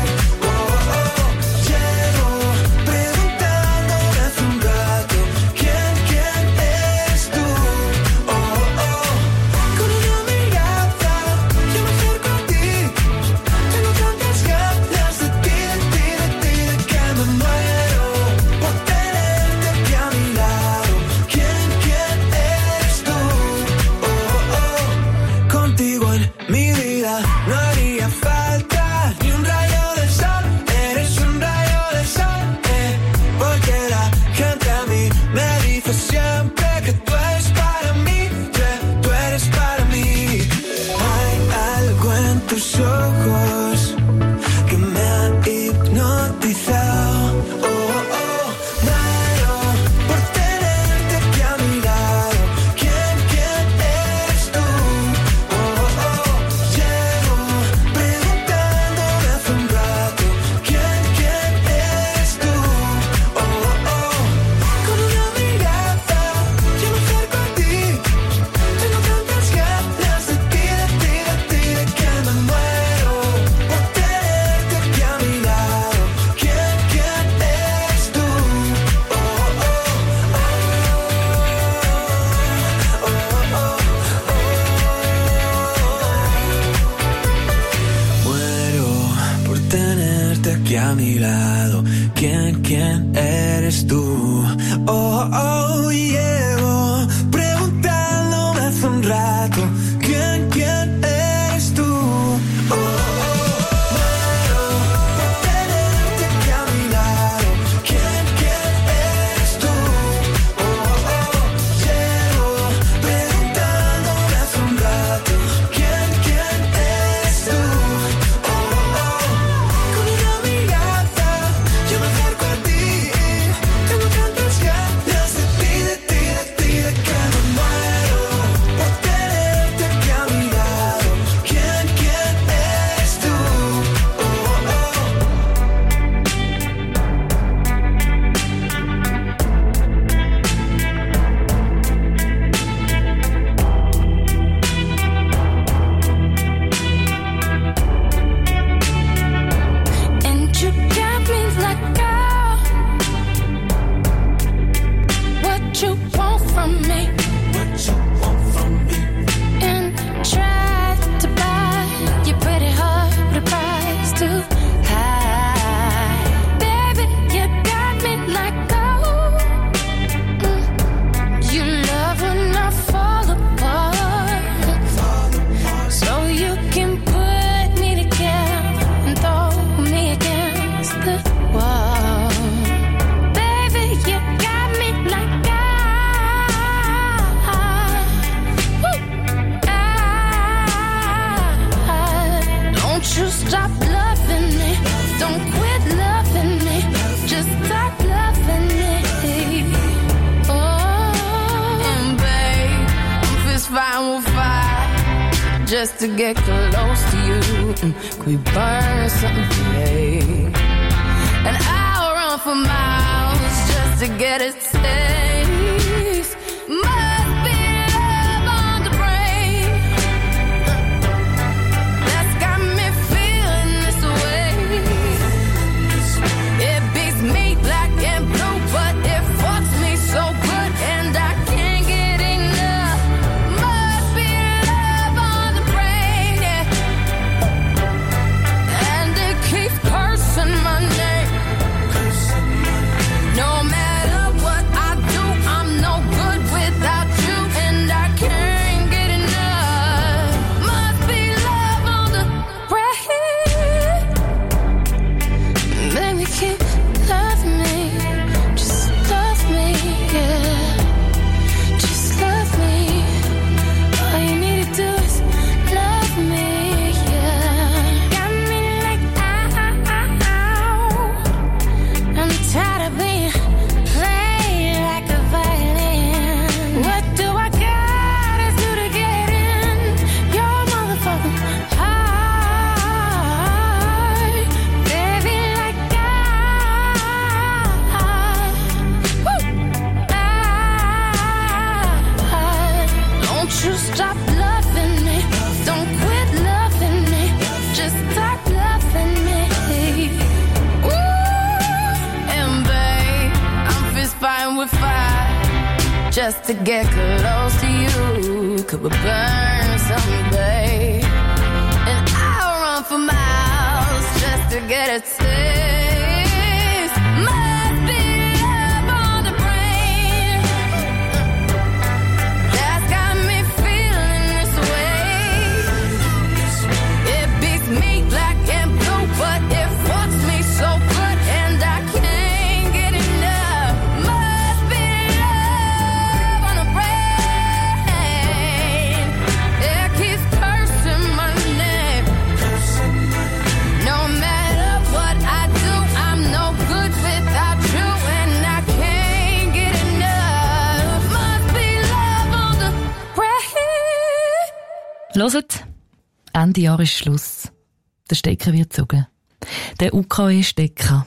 Tus ojos que me han hipnotizado. Oh, oh, muero por tenerte aquí a mi lado. ¿Quién eres tú? Oh, oh, llevo preguntándome hace un rato. ¿Quién eres tú? Oh, oh, con una mirada yo me acerco a ti. Tengo tantas ganas de ti, que me muero por tenerte aquí a mi lado. ¿Quién eres tú? Oh, oh, oh, oh, oh, oh. Muero por tenerte aquí a mi lado. ¿Quién eres tú? Oh, oh, llevo preguntándome hace un rato. ¿Quién eres tú? Oh, oh, muero por tenerte aquí a mi lado. ¿Quién eres tú? Oh, oh, llevo preguntándome hace un rato. ¿Quién eres tú? Oh, oh, con una mirada yo me acerco a ti. Tengo tantas ganas de ti, just to get close to you. Could we burn something today? And I'll run for miles just to get a taste. Must be love on the brain that's got me feeling this way. It beats me black and blue, but it fucks me so good, and I can't get enough. Must be love on the brain, yeah. And it keeps cursing my name. No matter what I do, I'm no good without you, and I can't get enough. Must be love on the brain. Baby, keep loving me, just love me, yeah. Just love me. All you need to do is love me, yeah. Got me like ow. I'm tired of being played like a violin. What do I gotta do to get in your motherfucking heart? Baby, like don't you stop loving me. Don't quit loving me. Just stop loving me. Ooh, and babe, I'm fist fighting with fire just to get close to you. Could we burn something, babe? And I'll run for miles just to get a taste. Must be love on the brain that's got me feeling this way. It beats me black and blue, but it fucks me so good, and I can't get enough. Must be love on the brain. It keeps cursing my name. No matter what I do, I'm no good without you, and I can't get enough. Must be love on the brain. Hört, Ende Jahr ist Schluss. Der Stecker wird gezogen. Der UKW-Stecker.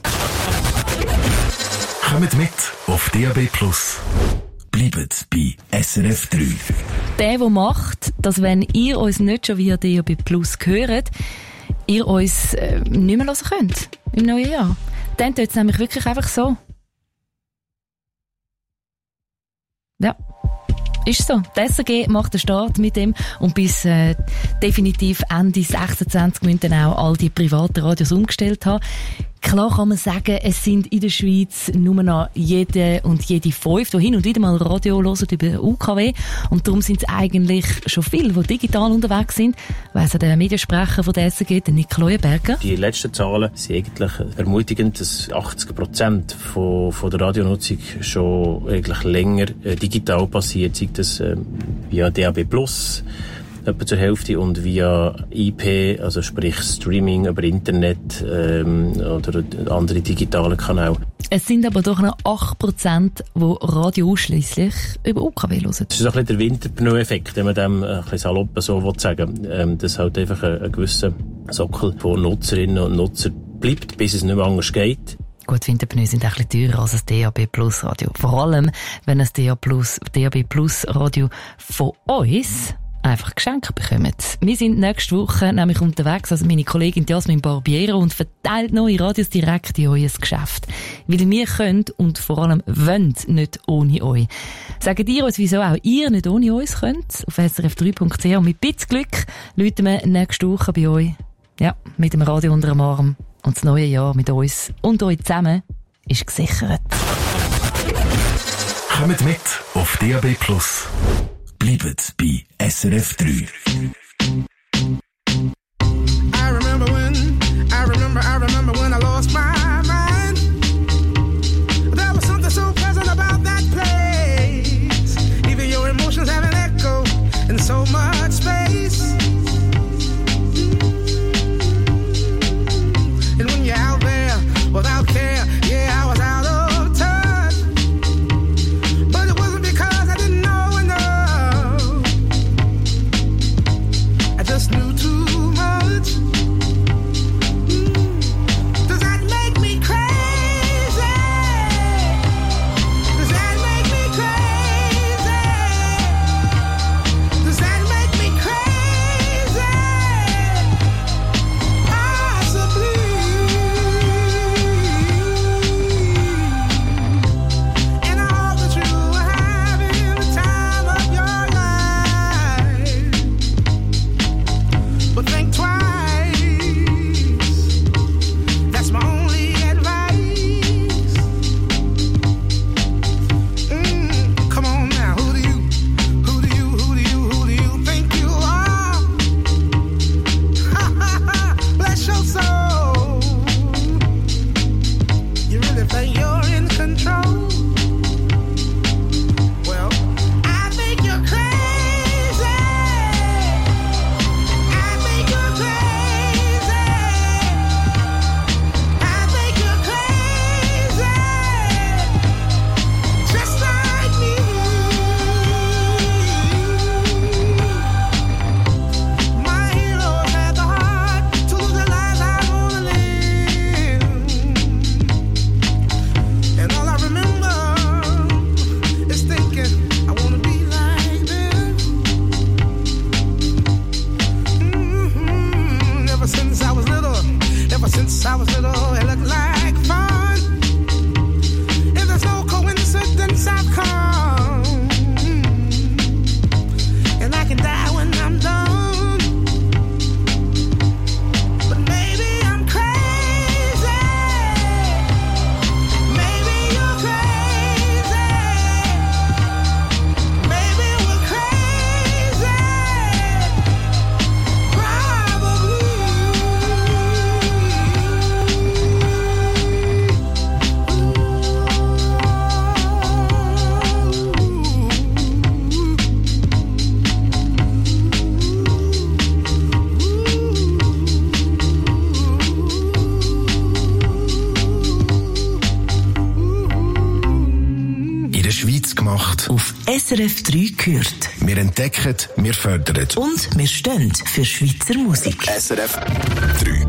Kommt mit auf DAB+. Bleibt bei SRF 3. Der macht, dass wenn ihr uns nicht schon via DAB+ hört, ihr uns nicht mehr hören könnt im neuen Jahr. Dann tut es nämlich wirklich einfach so. Ja, ist so. Die SRG macht den Start mit dem und bis definitiv Ende 26 müssen dann auch all die privaten Radios umgestellt haben. Klar kann man sagen, es sind in der Schweiz nur noch jede und jede 5, die hin und wieder mal Radio hören über UKW. Und darum sind es eigentlich schon viele, die digital unterwegs sind. Weiss der Mediensprecher von der SRG, der Nick Leuenberger. Die letzten Zahlen sind eigentlich ermutigend, dass 80% von der Radionutzung schon eigentlich länger digital passiert, sei das via DAB+, etwa zur Hälfte, und via IP, also sprich Streaming über Internet oder andere digitale Kanäle. Es sind aber doch noch 8%, die Radio ausschliesslich über UKW hören. Das ist ein bisschen der Winterpneu-Effekt, wenn man dem ein bisschen salopp so sagen will, dass halt einfach ein gewisser Sockel von Nutzerinnen und Nutzern bleibt, bis es nicht mehr anders geht. Gut, Winterpneu sind ein bisschen teurer als ein DAB+ Radio. Vor allem, wenn ein DAB+ Radio von uns einfach geschenkt bekommen. Wir sind nächste Woche nämlich unterwegs, also meine Kollegin Jasmin Barbiero, und verteilt neue Radios direkt in euer Geschäft. Weil wir können und vor allem wollen nicht ohne euch. Sagt ihr uns, wieso auch ihr nicht ohne uns könnt? Auf srf3.ch, und mit bisschen Glück läuten wir nächste Woche bei euch. Ja, mit dem Radio unter dem Arm. Und das neue Jahr mit uns und euch zusammen ist gesichert. Kommt mit auf DAB+. Bleibt bei SRF 3. I remember when I lost my mind. There was something so pleasant about that place. Even your emotions have an echo in so much space. And when you're out there without care, yeah, I was out of touch. But it wasn't because I didn't know enough. I just gebracht. Auf SRF 3 gehört. Wir entdecken, wir fördern. Und wir stehen für Schweizer Musik. SRF 3.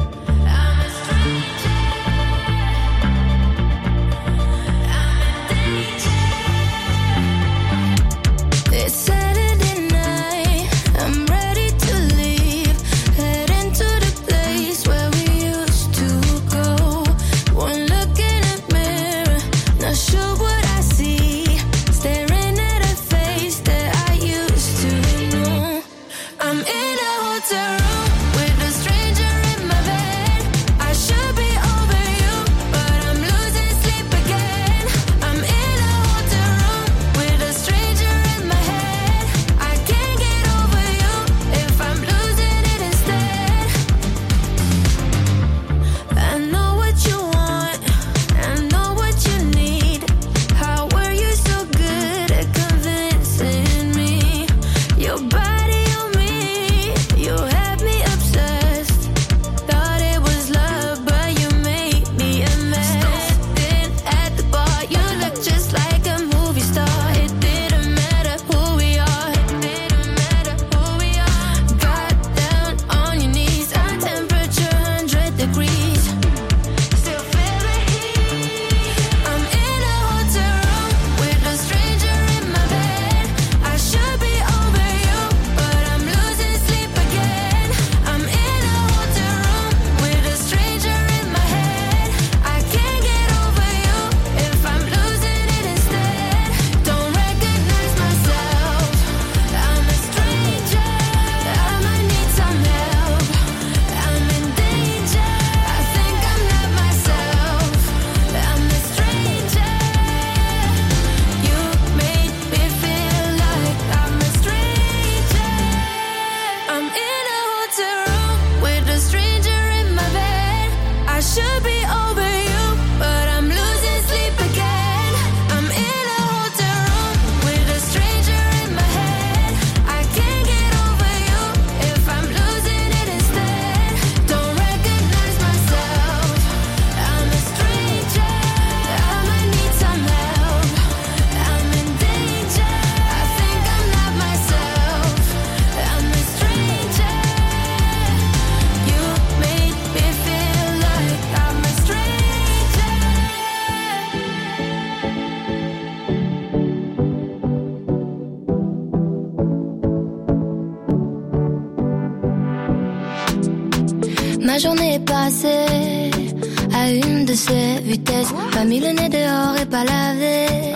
Ma journée est passée à une de ces vitesses. Pas mis le nez dehors et pas lavé.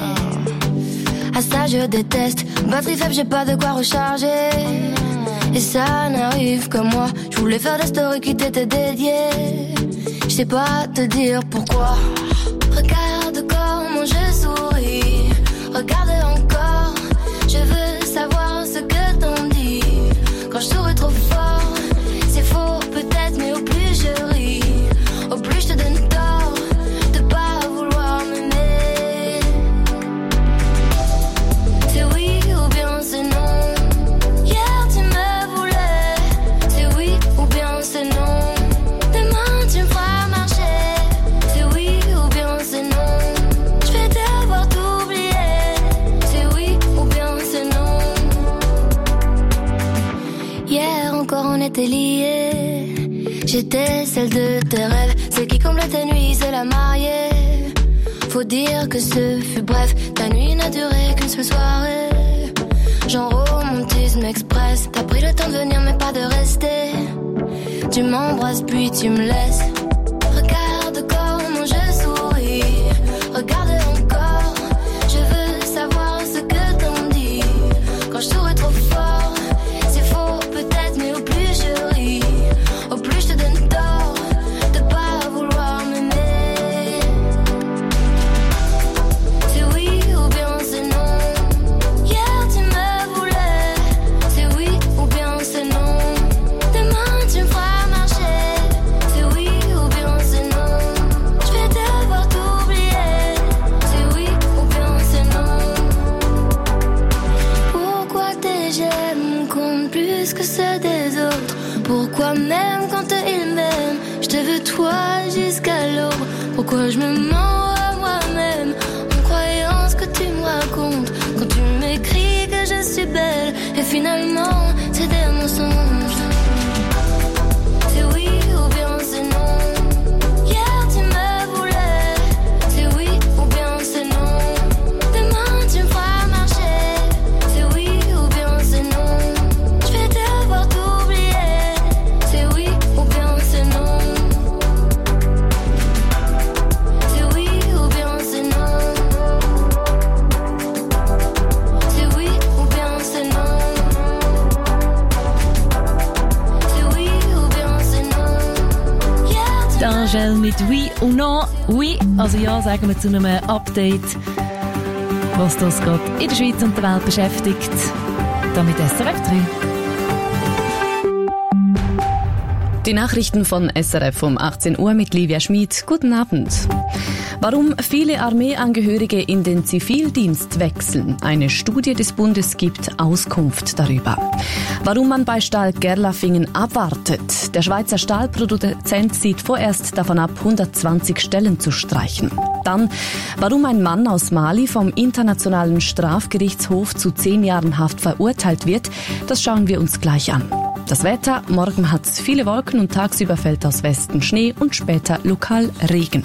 À ça je déteste. Batterie faible, j'ai pas de quoi recharger. Et ça n'arrive que moi. Je voulais faire des stories qui t'étaient dédiées. Je sais pas te dire pourquoi. Regarde comment je souris. Regarde encore. Je veux savoir ce que t'en dis. Quand je souris trop fort, c'est faux peut-être, mais au plus je ris, au plus je te donne tort de pas vouloir m'aimer. C'est oui ou bien c'est non. Hier tu me voulais. C'est oui ou bien c'est non. Demain tu me feras marcher. C'est oui ou bien c'est non. Je vais devoir t'oublier. C'est oui ou bien c'est non. Hier encore on était liés. J'étais celle de tes rêves, celle qui comble tes nuits, c'est la mariée. Faut dire que ce fut bref, ta nuit n'a duré qu'une seule soirée. Genre romantisme express, t'as pris le temps de venir mais pas de rester. Tu m'embrasses puis tu me laisses. Regarde comment je souris, regarde encore. Je veux savoir ce que t'en dis. Quand je souris trop fort, c'est faux peut-être, mais au plus je ris, au plus je te donne tort de pas vouloir m'aimer. C'est oui ou bien c'est non. Hier tu me voulais. C'est oui ou bien c'est non. Demain tu me feras marcher. C'est oui ou bien c'est non. Je vais devoir t'oublier. C'est oui ou bien c'est non. Pourquoi tes j'aime comptent plus que ceux des autres? Pourquoi même quand ils m'aiment, je te veux toi jusqu'à l'aube? Pourquoi je me mens à moi-même en croyant ce que tu me racontes? si belle. Et finalement, c'est des mensonges. C'est oui ou bien c'est non. Hier tu me voulais. C'est oui ou bien c'est non. Demain tu me feras marcher. C'est oui ou bien c'est non. Je vais devoir t'oublier. C'est oui ou bien c'est non. C'est oui ou bien c'est non. C'est oui ou bien c'est non. C'est oui ou bien c'est non. D'Angèle mit Oui und Non. Oui, also ja, sagen wir zu einem Update, was das gerade in der Schweiz und der Welt beschäftigt. Da mit SRF 3. Die Nachrichten von SRF um 18 Uhr mit Livia Schmid. Guten Abend. Warum viele Armeeangehörige in den Zivildienst wechseln. Eine Studie des Bundes gibt Auskunft darüber. Warum man bei Stahl Gerlafingen abwartet. Der Schweizer Stahlproduzent sieht vorerst davon ab, 120 Stellen zu streichen. Dann, warum ein Mann aus Mali vom Internationalen Strafgerichtshof zu 10 Jahren Haft verurteilt wird, das schauen wir uns gleich an. Das Wetter, morgen hat es viele Wolken und tagsüber fällt aus Westen Schnee und später lokal Regen.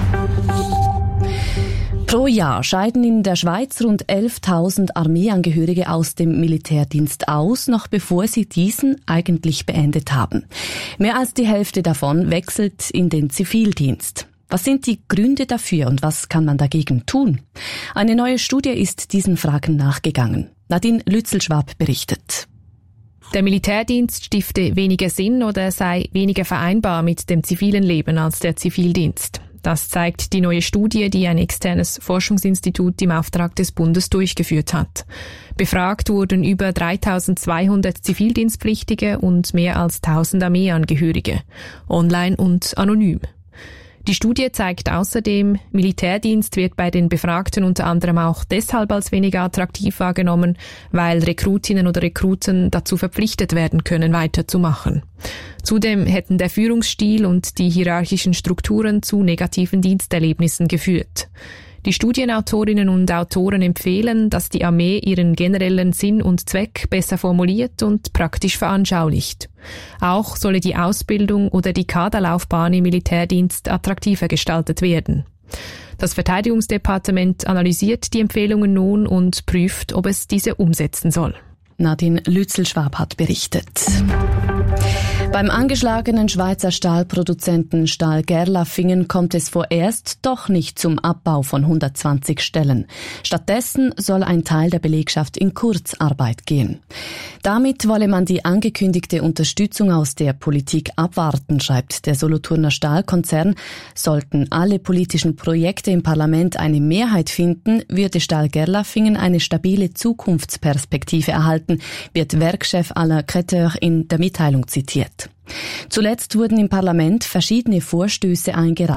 Pro Jahr scheiden in der Schweiz rund 11.000 Armeeangehörige aus dem Militärdienst aus, noch bevor sie diesen eigentlich beendet haben. Mehr als die Hälfte davon wechselt in den Zivildienst. Was sind die Gründe dafür und was kann man dagegen tun? Eine neue Studie ist diesen Fragen nachgegangen. Nadine Lützelschwab berichtet. Der Militärdienst stifte weniger Sinn oder sei weniger vereinbar mit dem zivilen Leben als der Zivildienst. Das zeigt die neue Studie, die ein externes Forschungsinstitut im Auftrag des Bundes durchgeführt hat. Befragt wurden über 3.200 Zivildienstpflichtige und mehr als 1.000 Armeeangehörige, online und anonym. Die Studie zeigt außerdem, Militärdienst wird bei den Befragten unter anderem auch deshalb als weniger attraktiv wahrgenommen, weil Rekrutinnen oder Rekruten dazu verpflichtet werden können, weiterzumachen. Zudem hätten der Führungsstil und die hierarchischen Strukturen zu negativen Diensterlebnissen geführt. Die Studienautorinnen und Autoren empfehlen, dass die Armee ihren generellen Sinn und Zweck besser formuliert und praktisch veranschaulicht. Auch solle die Ausbildung oder die Kaderlaufbahn im Militärdienst attraktiver gestaltet werden. Das Verteidigungsdepartement analysiert die Empfehlungen nun und prüft, ob es diese umsetzen soll. Nadine Lützelschwab hat berichtet. Beim angeschlagenen Schweizer Stahlproduzenten Stahl Gerlafingen kommt es vorerst doch nicht zum Abbau von 120 Stellen. Stattdessen soll ein Teil der Belegschaft in Kurzarbeit gehen. Damit wolle man die angekündigte Unterstützung aus der Politik abwarten, schreibt der Solothurner Stahlkonzern. Sollten alle politischen Projekte im Parlament eine Mehrheit finden, würde Stahl Gerlafingen eine stabile Zukunftsperspektive erhalten, wird Werkchef Alain Creteur in der Mitteilung zitiert. Zuletzt wurden im Parlament verschiedene Vorstöße eingereicht.